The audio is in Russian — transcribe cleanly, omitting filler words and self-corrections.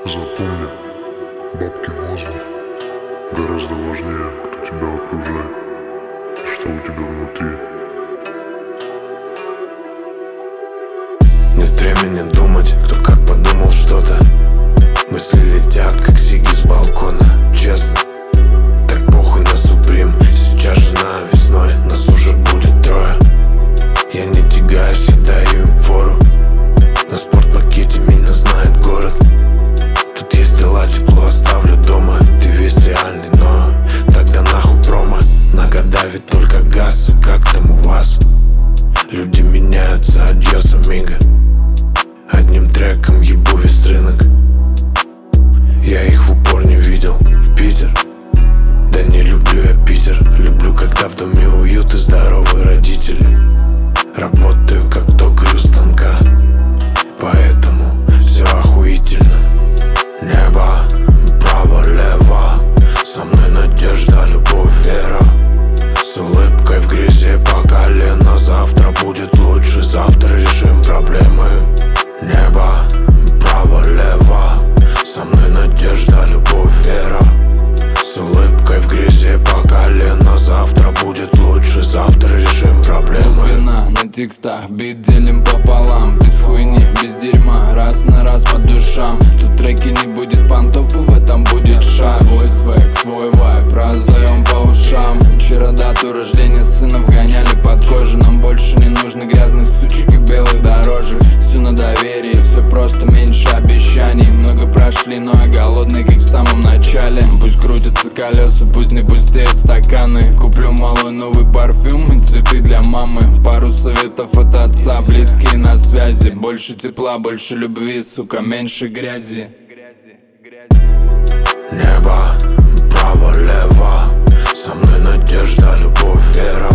Запомни, бабки в воздух гораздо важнее, кто тебя окружает, что у тебя внутри. Нет времени думать, кто как подумал что-то. Мысли летят, как сиги с балкона. Честно, так похуй на Суприм. Сейчас жена весной, нас уже будет трое. Я не тягаюсь, я даю им фору. На спортпакете меня знает город. Тут есть дела, тепло оставлю дома. Ты весь реальный, но тогда нахуй промо. На года ведь только газ, а как там у вас? Люди меняются, адьос, амиго. Одним треком ебу весь рынок. Я их в упор не видел. В Питер? Да не люблю я Питер. Люблю, когда в доме уют и здоровые родители. Работаю как токарь у станка, поэтому все охуительно. Небо, право-лево, со мной надежда, любовь, вера. С улыбкой в грязи по колено. Завтра будет лучше, завтра решим проблемы. Небо, право-лево, со мной надежда, любовь, вера. С улыбкой в грязи по колено. Завтра будет лучше, завтра решим проблемы. На текстах бит делим пополам. Без хуйни, без дерьма, раз на раз по душам. Тут треки не будет понтов, и в этом будет шаг. Свой свек, свой вайб, раздаем по ушам. Вчера дату рождения сына вгоняли под кожу. Нам больше не нужно грязных сучек и белых дорожек. Все на доверии, все просто, меньше обещаний. Много прошли, но я голодный, как в самом начале. Пусть крутятся колеса, пусть не пустеют стаканы. Куплю малой новый парфюм и цветы для мамы. Пару советов от отца, близкие на связи. Больше тепла, больше любви, сука, меньше грязи. Небо, право-лево, со мной надежда, любовь, вера.